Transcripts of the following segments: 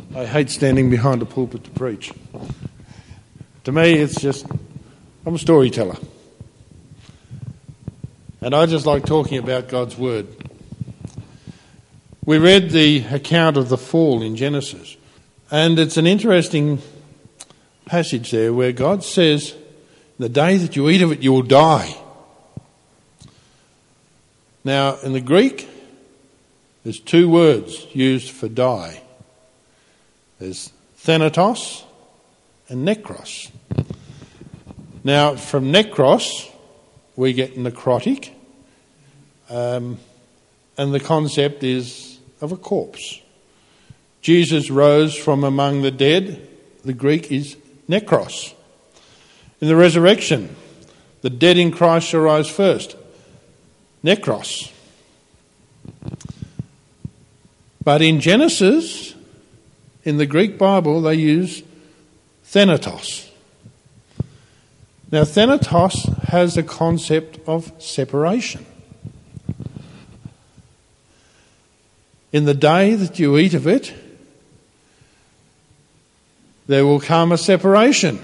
I hate standing behind a pulpit to preach. To me, it's just, I'm a storyteller. And I just like talking about God's Word. We read the account of the fall in Genesis, and it's an interesting passage there where God says, the day that you eat of it, you will die. Now, in the Greek, there's two words used for die. There's thanatos and necros. Now, from necros, we get necrotic, and the concept is of a corpse. Jesus rose from among the dead. The Greek is necros. In the resurrection, the dead in Christ shall rise first. Necros. But in Genesis, in the Greek Bible, they use thanatos. Now, thanatos has a concept of separation. In the day that you eat of it, there will come a separation.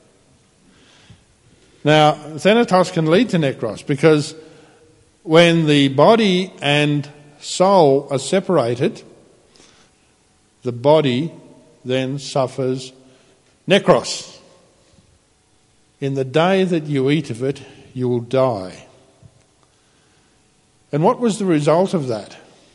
Now, thanatos can lead to necros because when the body and soul are separated, the body then suffers necros. In the day that you eat of it, you will die. And what was the result of that?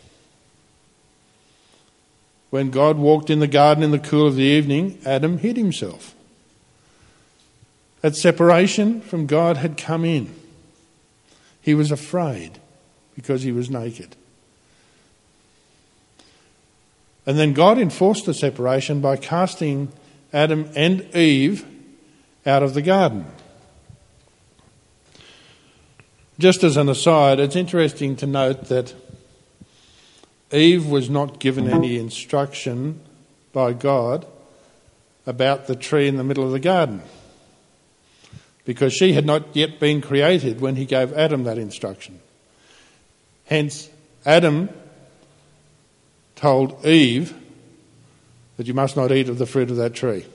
When God walked in the garden in the cool of the evening, Adam hid himself. That separation from God had come in. He was afraid because he was naked. And then God enforced the separation by casting Adam and Eve out of the garden. Just as an aside, it's interesting to note that Eve was not given any instruction by God about the tree in the middle of the garden, because she had not yet been created when he gave Adam that instruction. Hence, Adam told Eve that you must not eat of the fruit of that tree.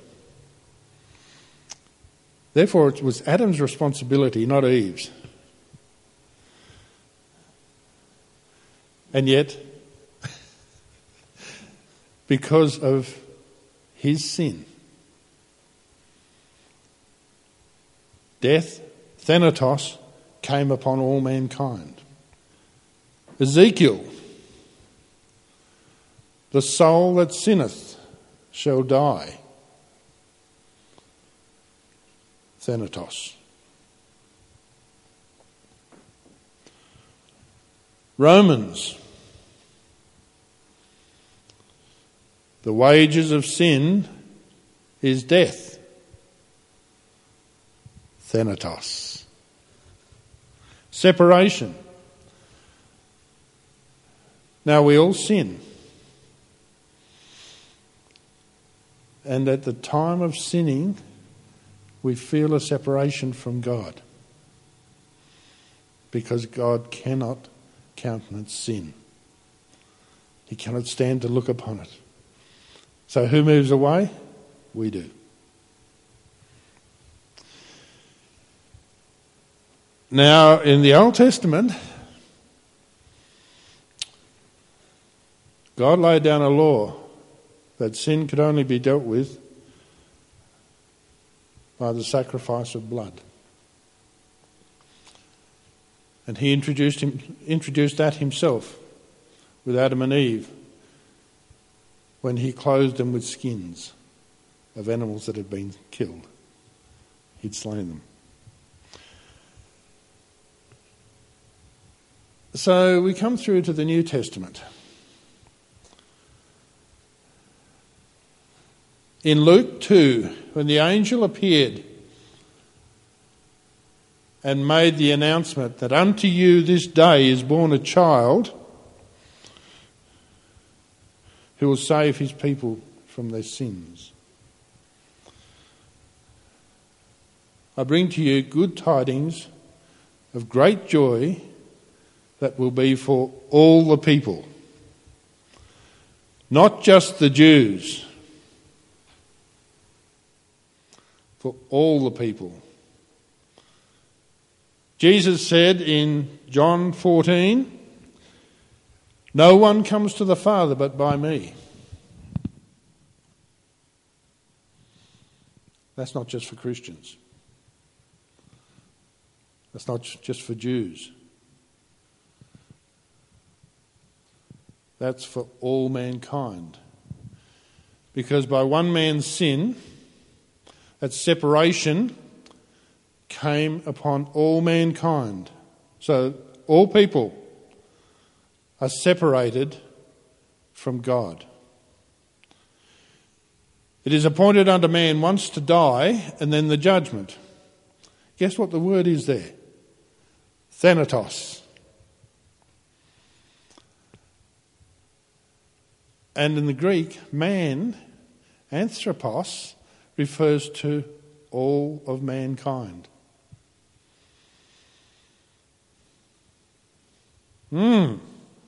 Therefore, it was Adam's responsibility, not Eve's. And yet, because of his sin, death, thanatos, came upon all mankind. Ezekiel, the soul that sinneth shall die. Thanatos. Romans, the wages of sin is death. Thanatos. Separation. Now we all sin. And at the time of sinning, we feel a separation from God, because God cannot countenance sin. He cannot stand to look upon it. So who moves away? We do. Now, in the Old Testament, God laid down a law that sin could only be dealt with by the sacrifice of blood. And he introduced that himself with Adam and Eve when he clothed them with skins of animals that had been killed. He'd slain them. So we come through to the New Testament. In Luke 2, when the angel appeared and made the announcement that unto you this day is born a child who will save his people from their sins. I bring to you good tidings of great joy that will be for all the people. Not just the Jews, for all the people. Jesus said in John 14, "No one comes to the Father but by me." That's not just for Christians. That's not just for Jews. That's for all mankind. Because by one man's sin, that separation came upon all mankind. So all people are separated from God. It is appointed unto man once to die and then the judgment. Guess what the word is there? Thanatos. And in the Greek, man, anthropos, refers to all of mankind. Now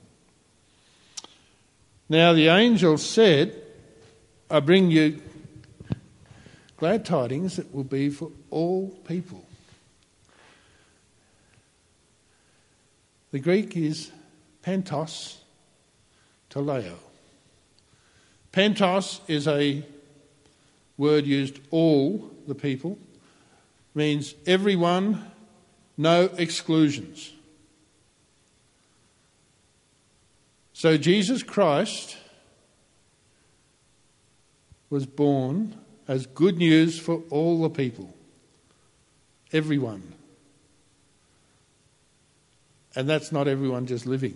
the angel said, "I bring you glad tidings that will be for all people." The Greek is pentos teleo. Pentos is a word used all the people, means everyone, no exclusions. So Jesus Christ was born as good news for all the people, everyone. And that's not everyone just living.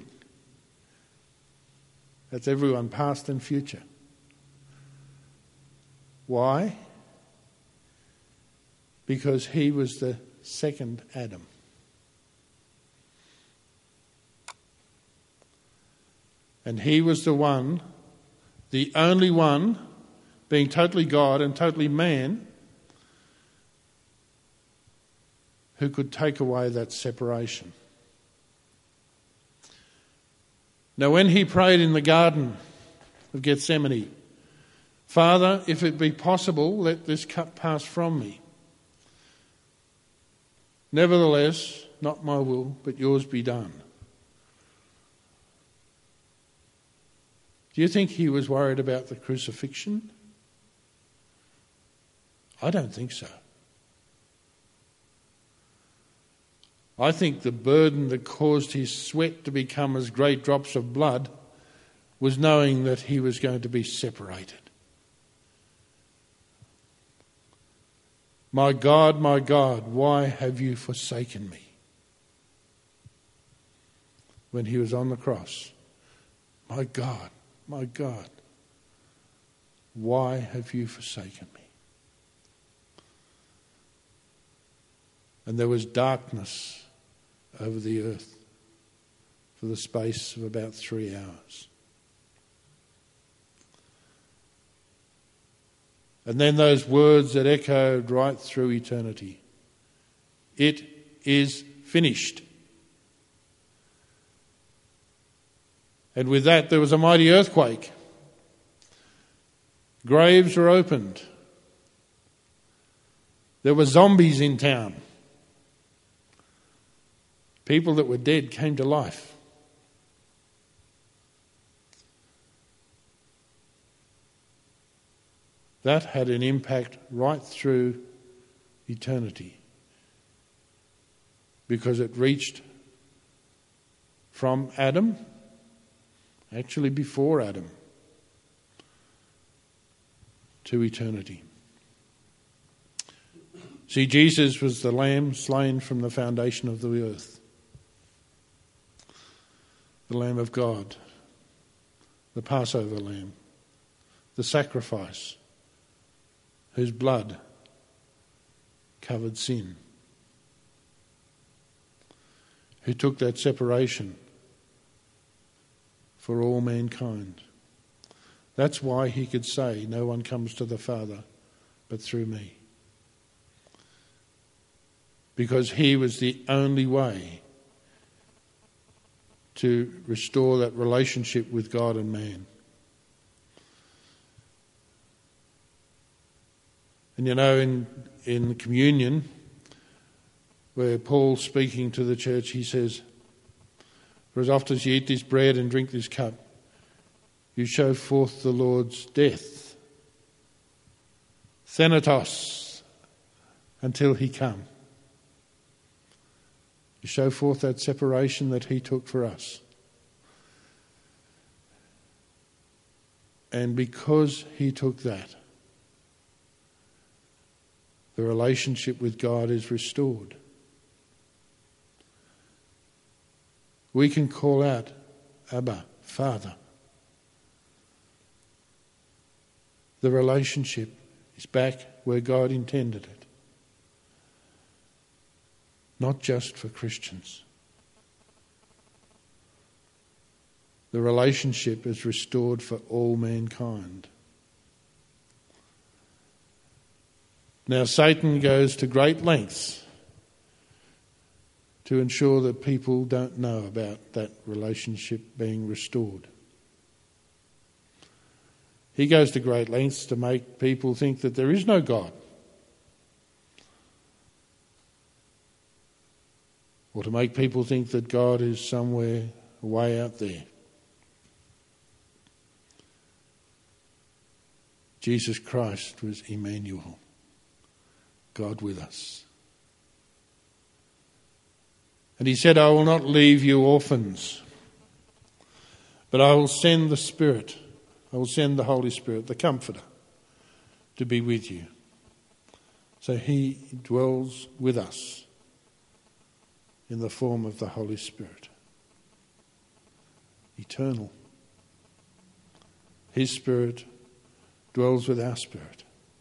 That's everyone past and future. Why? Because he was the second Adam. And he was the one, the only one, being totally God and totally man, who could take away that separation. Now, when he prayed in the Garden of Gethsemane, "Father, if it be possible, let this cup pass from me. Nevertheless, not my will, but yours be done." Do you think he was worried about the crucifixion? I don't think so. I think the burden that caused his sweat to become as great drops of blood was knowing that he was going to be separated. My God, why have you forsaken me?" When he was on the cross. My God, why have you forsaken me? And there was darkness over the earth for the space of about 3 hours. And then those words that echoed right through eternity. It is finished. And with that there was a mighty earthquake. Graves were opened. There were zombies in town. People that were dead came to life. That had an impact right through eternity, because it reached from Adam, actually before Adam, to eternity. See, Jesus was the Lamb slain from the foundation of the earth. The Lamb of God, the Passover Lamb, the sacrifice, whose blood covered sin, who took that separation for all mankind. That's why he could say, "No one comes to the Father but through me." Because he was the only way to restore that relationship with God and man. And you know, in communion, where Paul, speaking to the church, he says, "For as often as you eat this bread and drink this cup, you show forth the Lord's death, thanatos, until he come." You show forth that separation that he took for us. And because he took that, the relationship with God is restored. We can call out, "Abba, Father." The relationship is back where God intended it. Not just for Christians. The relationship is restored for all mankind. Now, Satan goes to great lengths to ensure that people don't know about that relationship being restored. He goes to great lengths to make people think that there is no God, or to make people think that God is somewhere way out there. Jesus Christ was Emmanuel, God with us. And he said, "I will not leave you orphans, but I will send the Spirit. I will send the Holy Spirit, the Comforter, to be with you." So he dwells with us in the form of the Holy Spirit. Eternal. His Spirit dwells with our spirit.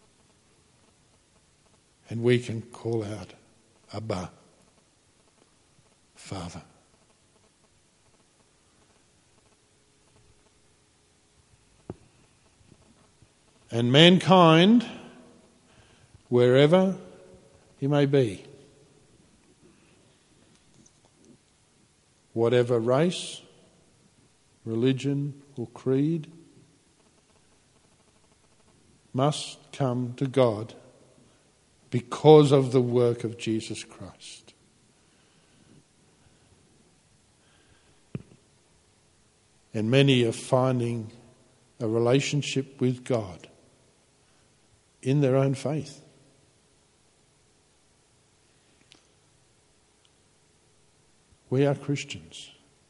And we can call out, "Abba, Father." And mankind, wherever he may be, whatever race, religion or creed, must come to God because of the work of Jesus Christ. And many are finding a relationship with God in their own faith. We are Christians.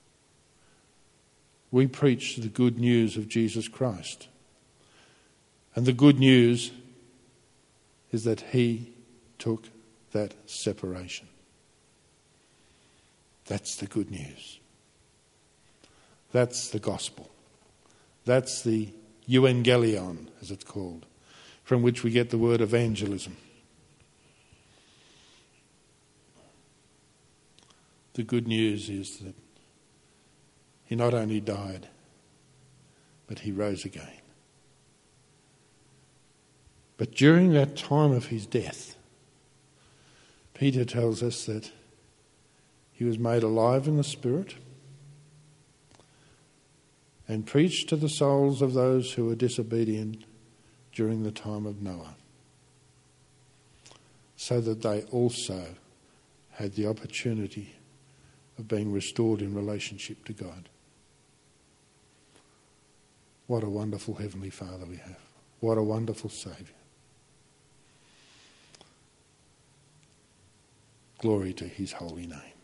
We preach the good news of Jesus Christ. And the good news is that he took that separation. That's the good news. That's the gospel. That's the euangelion, as it's called, from which we get the word evangelism. The good news is that he not only died, but he rose again. But during that time of his death, Peter tells us that he was made alive in the Spirit and preached to the souls of those who were disobedient during the time of Noah, so that they also had the opportunity of being restored in relationship to God. What a wonderful Heavenly Father we have. What a wonderful Saviour. Glory to his holy name.